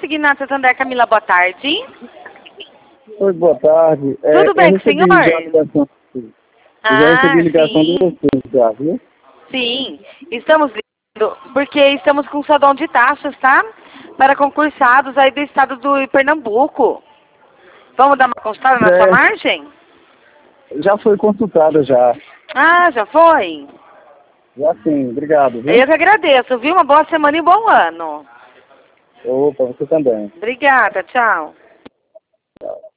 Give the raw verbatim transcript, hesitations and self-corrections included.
Consignato Santander, Camila, boa tarde. Oi, boa tarde. Tudo é, bem com o recebi senhor? já ligação, eu Ah, já recebi ligação de sim. vocês, já, viu? Sim, estamos ligando porque estamos com salão de taxas, tá? Para concursados aí do estado do Pernambuco. Vamos dar uma consultada na sua É, margem? já foi consultada, já. Ah, já foi? Já sim, obrigado, viu? Eu que agradeço, viu? Uma boa semana e um bom ano. Opa, você também. Obrigada, tchau. Tchau.